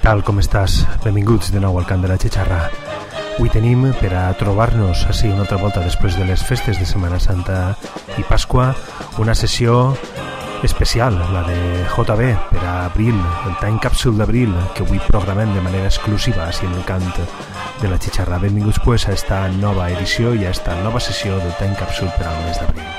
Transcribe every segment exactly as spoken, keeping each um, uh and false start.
tal, com estàs? Benvinguts de nou al Cant de la Xixarra. Avui tenim, per a trobar-nos així una altra volta després de les festes de Setmana Santa i Pasqua, una sessió especial, la de J B, per a abril, el Time Capsule d'abril, que avui programem de manera exclusiva així en el Cant de la Xixarra. Benvinguts pues, a esta nova edició i a esta nova sessió del Time Capsule per al mes d'abril.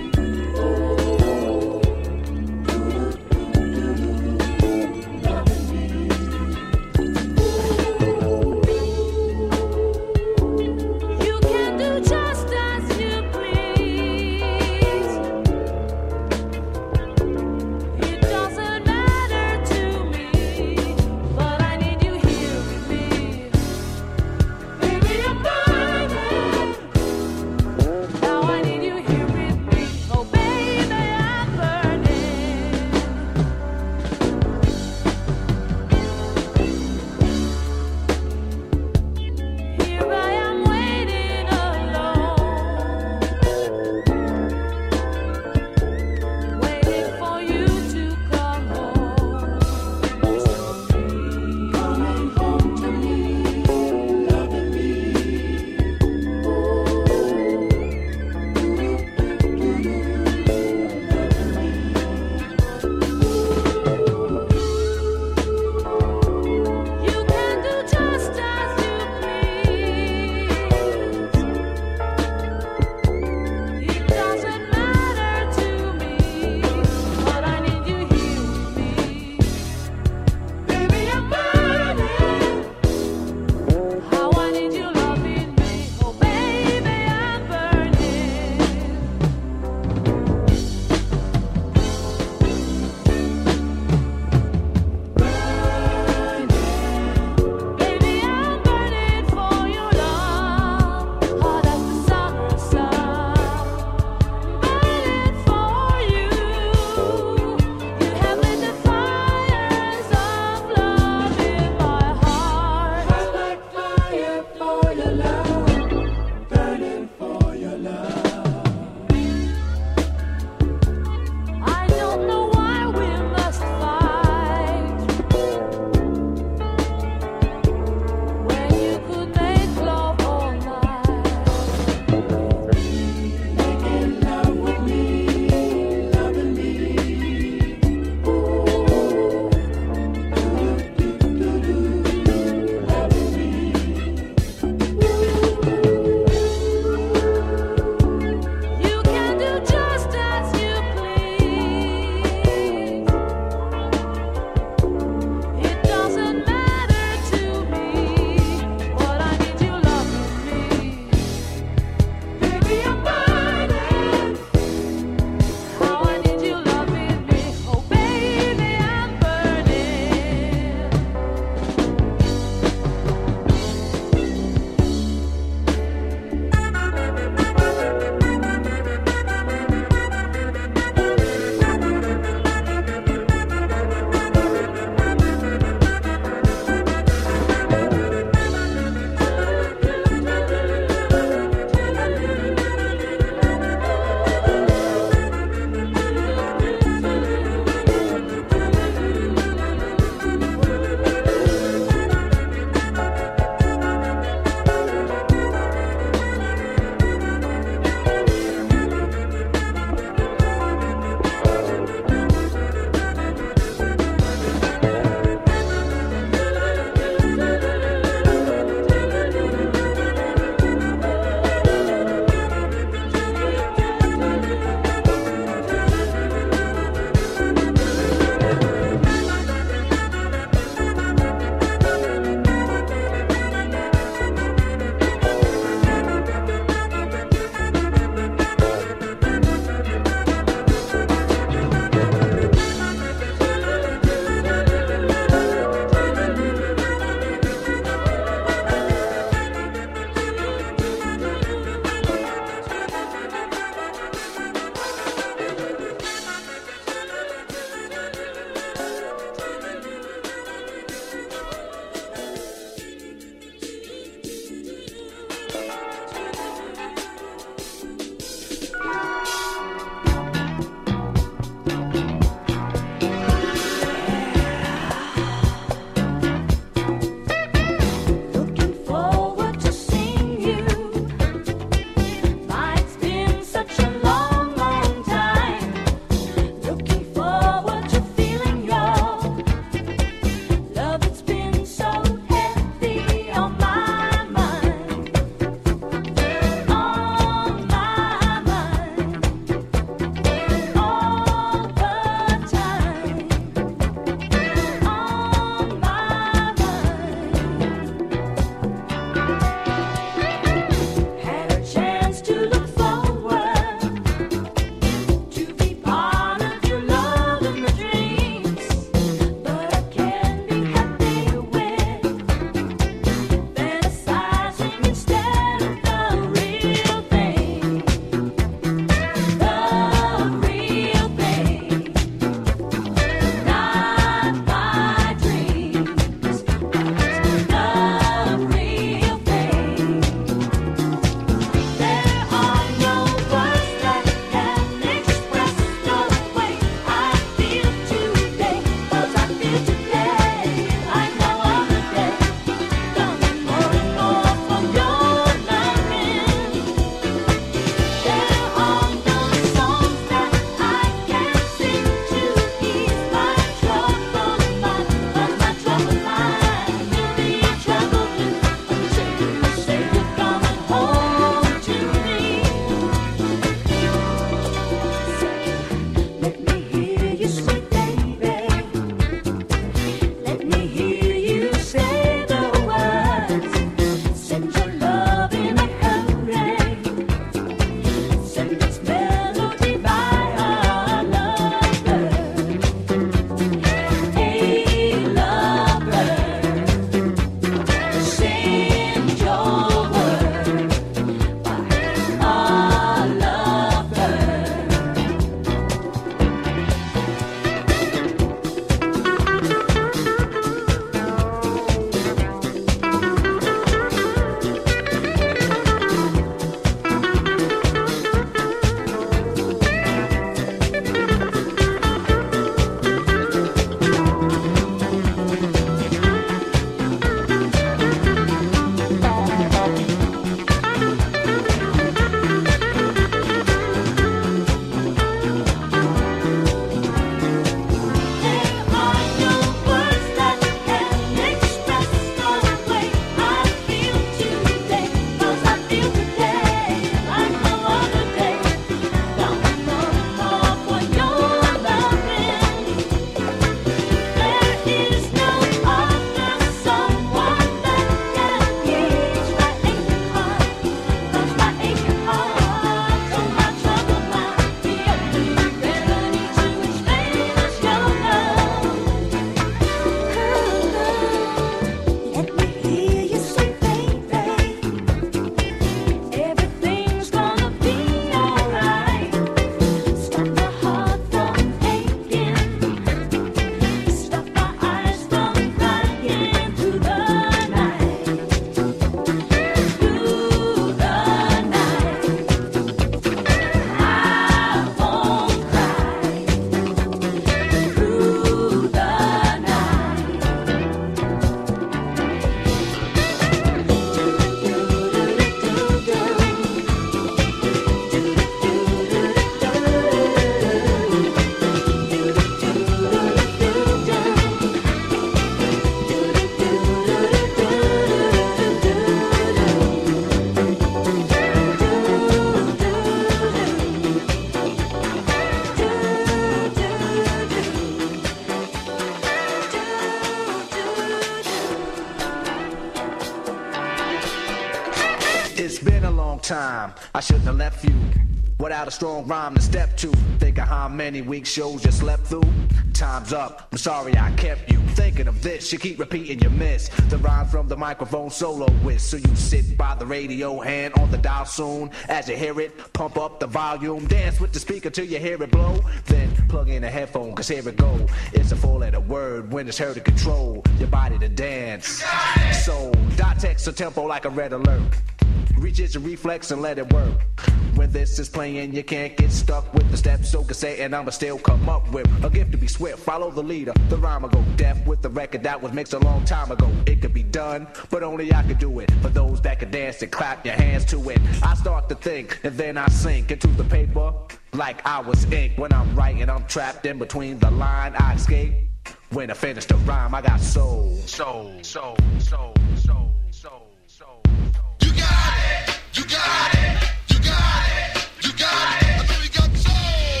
It's been a long time, I shouldn't have left you without a strong rhyme to step to. Think of how many week shows you slept through. Time's up, I'm sorry I kept you thinking of this. You keep repeating you miss the rhyme from the microphone solo with. So you sit by the radio, hand on the dial soon. As you hear it, pump up the volume. Dance with the speaker till you hear it blow. Then plug in a headphone, cause here it go. It's a four letter word when it's heard to control your body to dance. So dot text a tempo like a red alert. Reach your reflex and let it work. When this is playing, you can't get stuck with the steps. So cassette and I'ma still come up with a gift to be swift. Follow the leader, the rhyme will go deaf with the record that was mixed a long time ago. It could be done, but only I could do it. For those that can dance and clap your hands to it. I start to think and then I sink into the paper like I was ink. When I'm writing, I'm trapped in between the line. I escape when I finish the rhyme. I got soul, soul, soul, soul, soul, soul, soul. You got it, you got it, you got it, you got it. I know you got soul.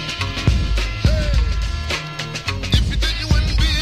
Hey, if you did, you wouldn't be,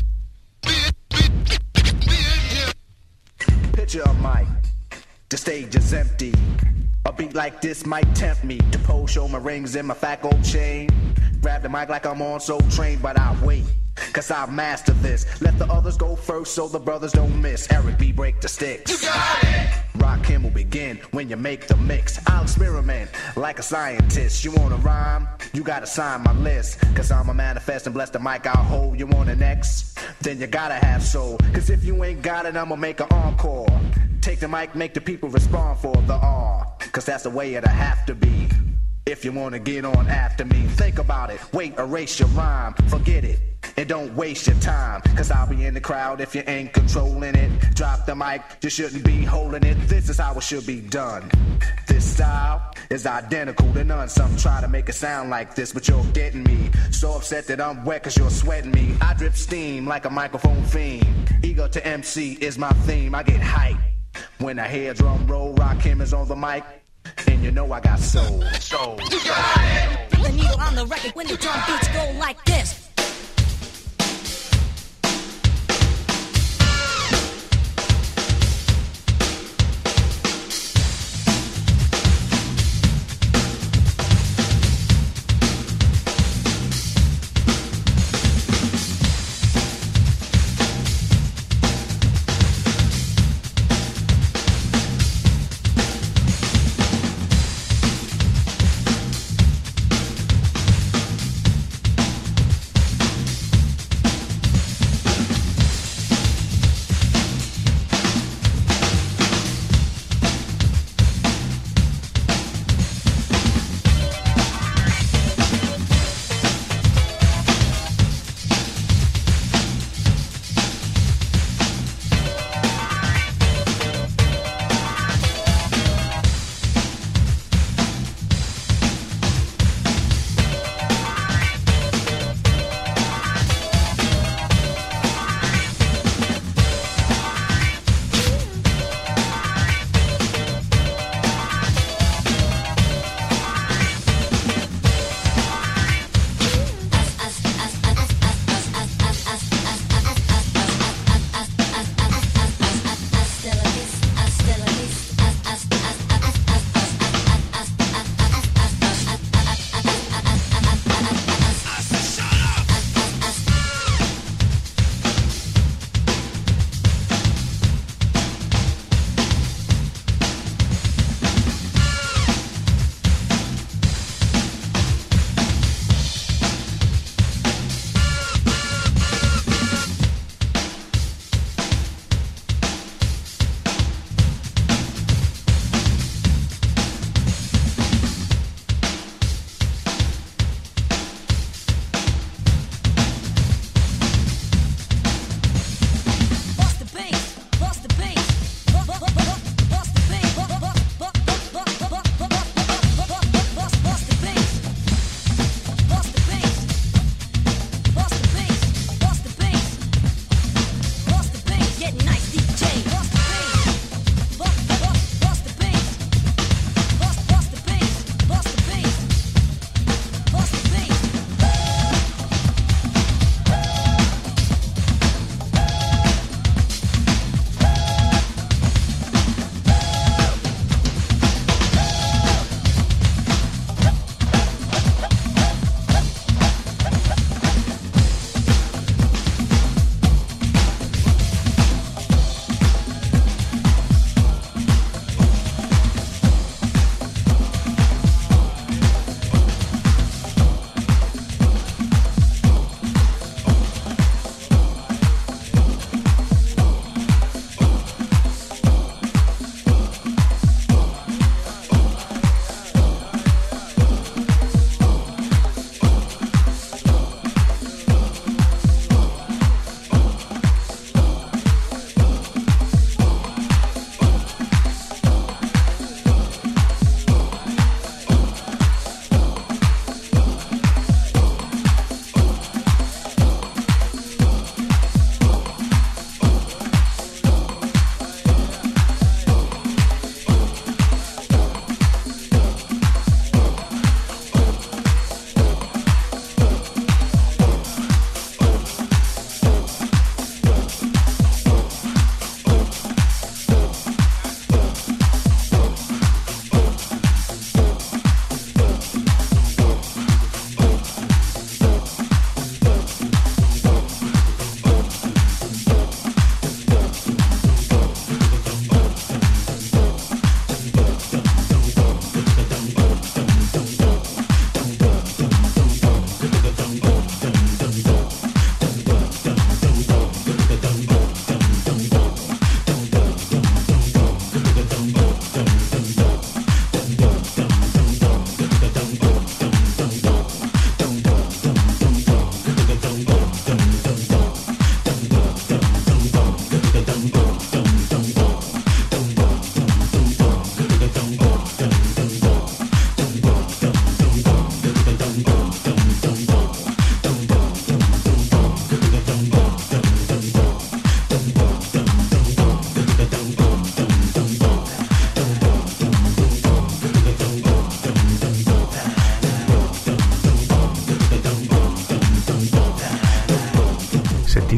be, be, be in here. Picture a mic, the stage is empty. A beat like this might tempt me to pose, show my rings and my fat gold chain. Grab the mic like I'm on Soul Train, but I wait, cause I master this. Let the others go first so the brothers don't miss. Eric B, break the sticks. You got it. Rakim will begin when you make the mix. I'll experiment like a scientist. You wanna rhyme? You gotta sign my list. Cause I'm a manifest and bless the mic I'll hold. You want an X? Then you gotta have soul. Cause if you ain't got it, I'ma make an encore. Take the mic, make the people respond for the R. Cause that's the way it'll have to be. If you wanna get on after me, think about it. Wait, erase your rhyme, forget it. And don't waste your time, cause I'll be in the crowd if you ain't controlling it. Drop the mic, you shouldn't be holding it. This is how it should be done. This style is identical to none. Some try to make it sound like this, but you're getting me. So upset that I'm wet cause you're sweating me. I drip steam like a microphone fiend. Ego to M C is my theme. I get hype when I hear drum roll. Rakim is on the mic, and you know I got soul. Soul. You got it. The needle on the record when the drum beats go like this.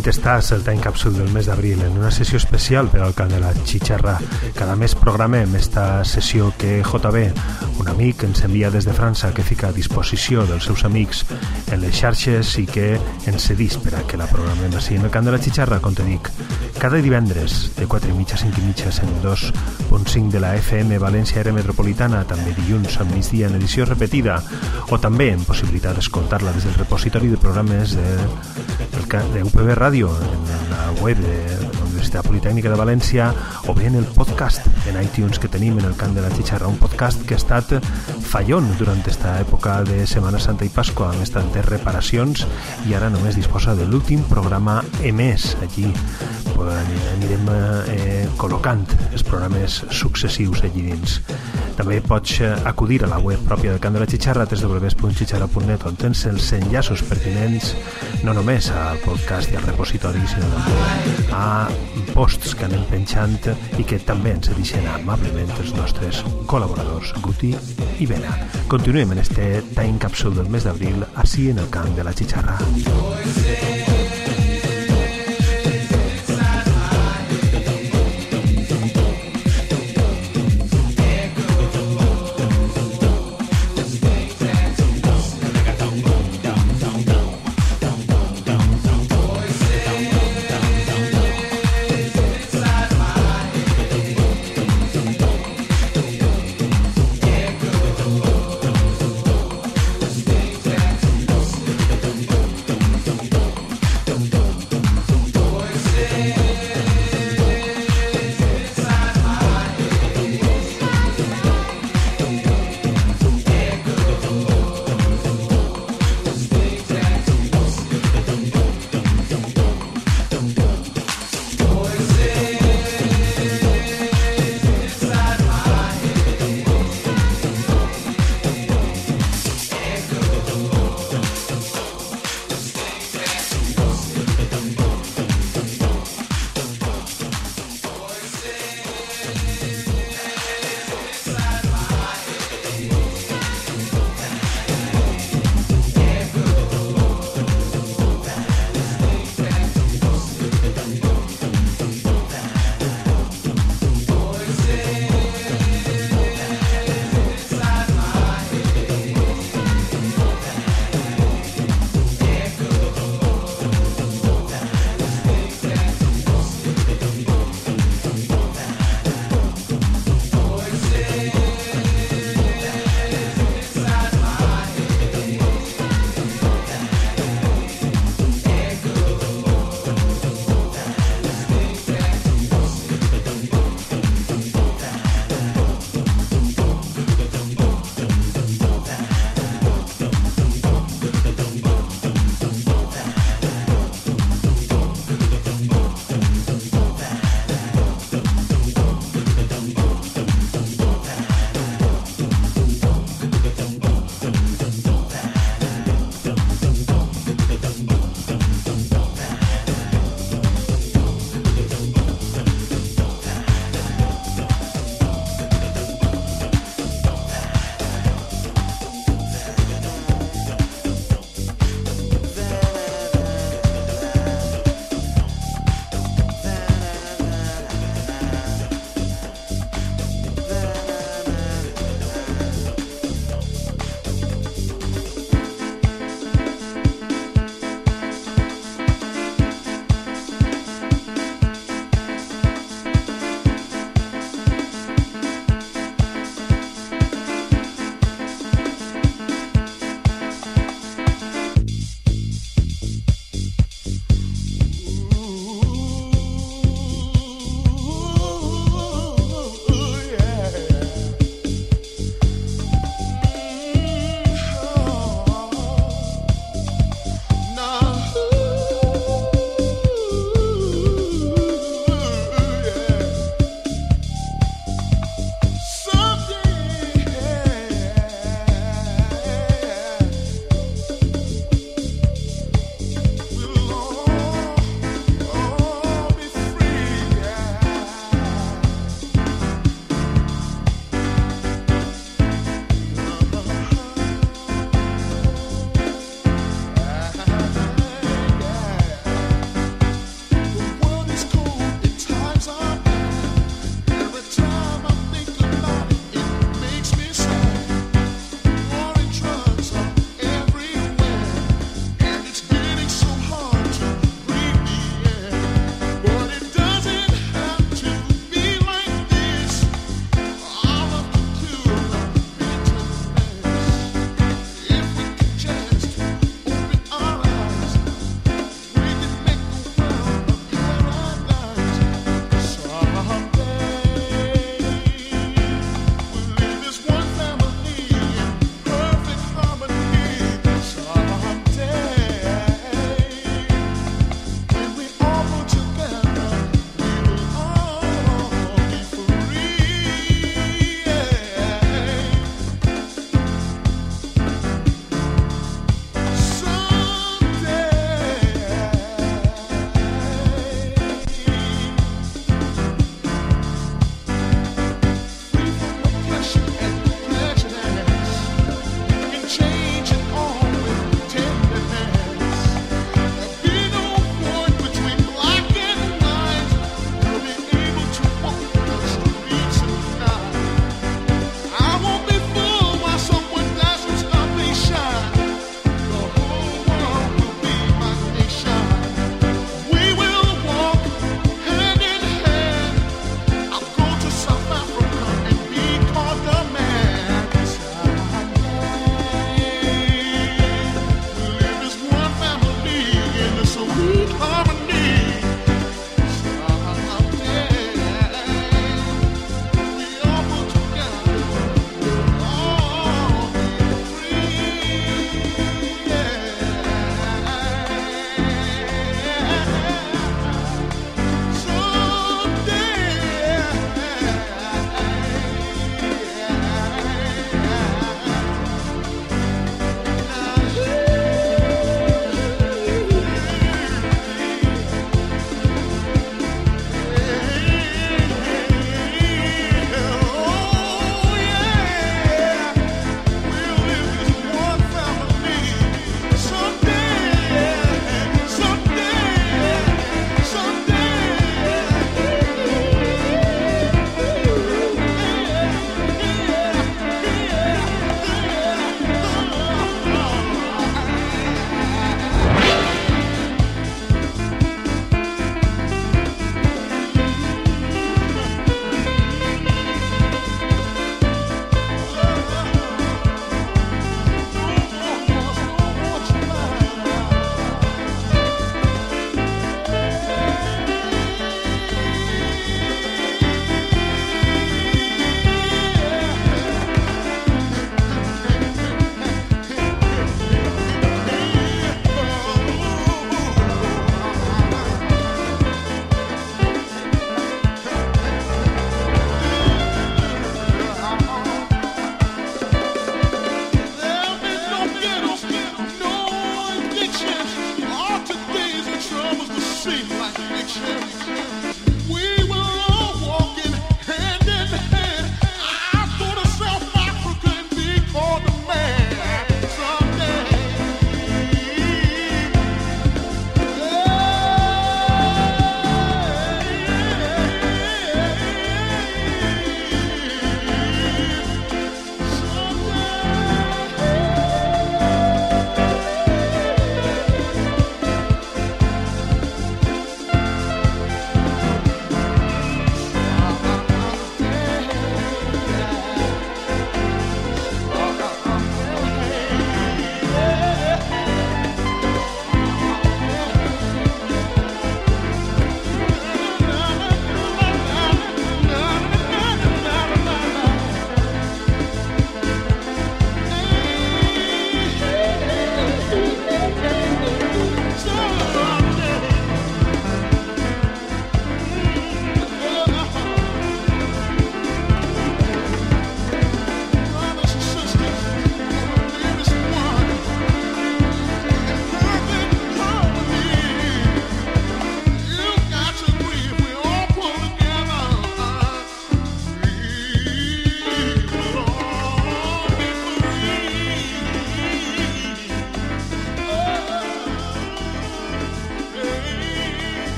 Seguint estàs el Time Capsule del mes d'abril en una sessió especial per al cant de la xitxarra. Cada mes programem esta sessió que J B, un amic, ens envia des de França, que fica a disposició dels seus amics en les xarxes i que ens cedís per a que la programem així en el cant de la xitxarra, com te dic, cada divendres de quatre i mitja a cinc i mitja en dos punt cinc de la F M València Àrea Metropolitana, també dilluns al migdia en edició repetida, o també en possibilitat d'escoltar-la des del repositori de programes de, de U P B Ràdio en la web de la Universitat Politècnica de València, o bé en el podcast en iTunes que tenim en el cant de la xitxarra, un podcast que ha estat fallón durant aquesta època de Setmana Santa i Pasqua, amb bastantes reparacions, i ara només disposa de l'últim programa emès. Allí anirem eh, col·locant els programes successius allí dins. També pots acudir a la web pròpia del cant de la xitxarra, w w w punt xitxarra punt net, on tens els enllaços pertinents no només al podcast i al repositori, sinó també a posts que anem penjant i que també ens deixen amablement els nostres col·laboradors Guti i Bena. Continuem en este Time Capsule del mes d'abril, així en el cant de la xitxarra.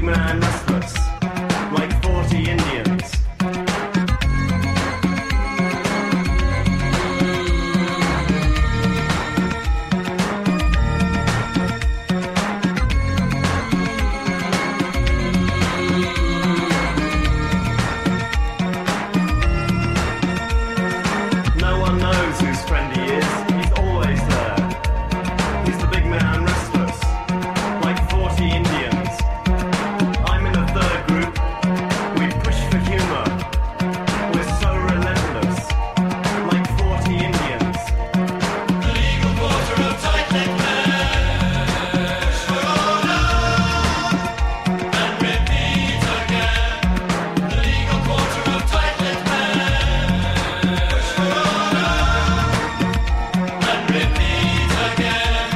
man restless, like forty Indians. No one knows whose friend he is, he's always there. He's the big man restless, like forty Indians. I'm in the third group, we push for humor. We're so relentless, like forty Indians. The legal quarter of tight-necked men. Push for order, and repeat again. The legal quarter of tight-necked men. Push for order, and repeat again.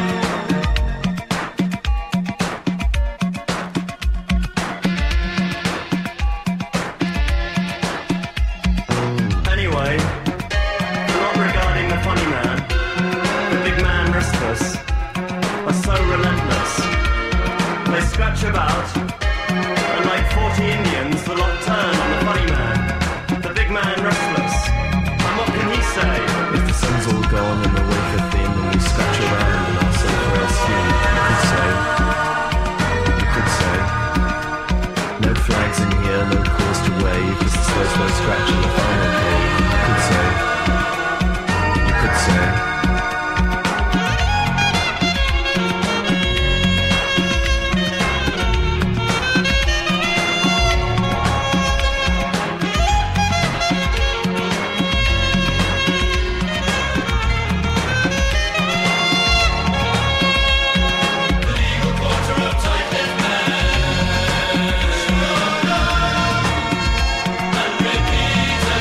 Anyway, not regarding the funny man, the big man restless, are so relentless. They scratch about, and like forty Indians, the lot turn on the funny man, the big man restless. And what can he say? If the sun's all gone and the wake of thin and we scratch around in our sulphur skin, you could say, you could say, no flags in here, no cause to wave, it's the slow, slow scratch in the final cave. You could say, you could say. And repeat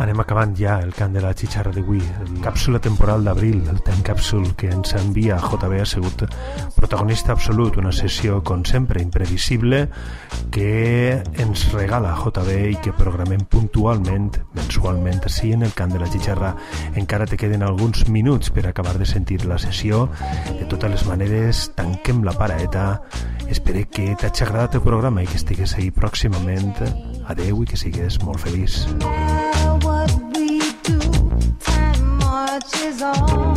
Anem acabant ja el cant de la xitxarra d'avui. El càpsula temporal d'abril, el Time Capsule que ens envia J B ha sigut protagonista absolut, una sessió com sempre imprevisible que ens regala J B i que programem puntualment, mensualment, així en el cant de la xitxarra. Encara te queden alguns minuts per acabar de sentir la sessió. De totes les maneres, tanquem la paraeta. Espero que t'hagi agradat el programa i que estigues ahí pròximament. Adeu i que sigues molt feliç. What we do, time marches on.